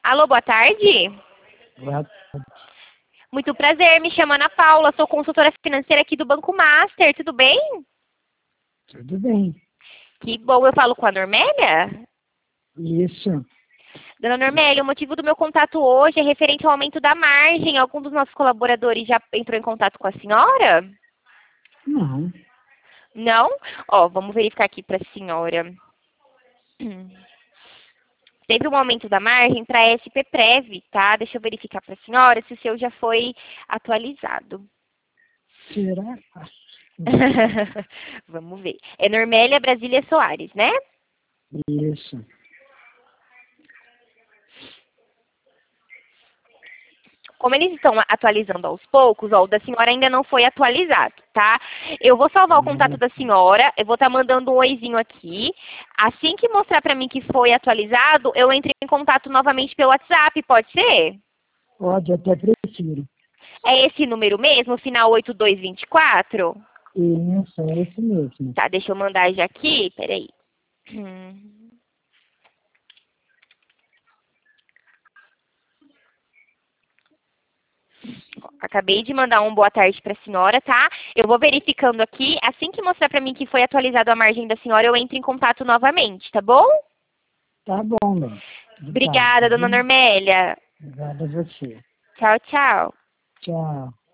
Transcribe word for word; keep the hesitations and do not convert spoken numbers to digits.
Alô, boa tarde. Boa tarde. Muito prazer, me chamo Ana Paula, sou consultora financeira aqui do Banco Master, tudo bem? Tudo bem. Que bom, eu falo com a Normélia? Isso. Dona Normélia, o motivo do meu contato hoje é referente ao aumento da margem. Algum dos nossos colaboradores já entrou em contato com a senhora? Não. Não? Ó, vamos verificar aqui para a senhora. Teve um aumento da margem para S P Prev, tá? Deixa eu verificar para a senhora se o seu já foi atualizado. Será? Vamos ver. É Normélia Brasília Soares, né? Isso. Como eles estão atualizando aos poucos, ó, o da senhora ainda não foi atualizado, tá? Eu vou salvar o contato da senhora, eu vou estar mandando um oizinho aqui. Assim que mostrar para mim que foi atualizado, eu entro em contato novamente pelo WhatsApp, pode ser? Pode, até prefiro. É esse número mesmo, final oito dois dois quatro? Isso, é esse mesmo. Tá, deixa eu mandar já aqui, peraí. Hum. Acabei de mandar um boa tarde para a senhora, tá? Eu vou verificando aqui. Assim que mostrar para mim que foi atualizado a margem da senhora, eu entro em contato novamente, tá bom? Tá bom, né? Obrigada, dona Normélia. Obrigada a você. Tchau, tchau. Tchau.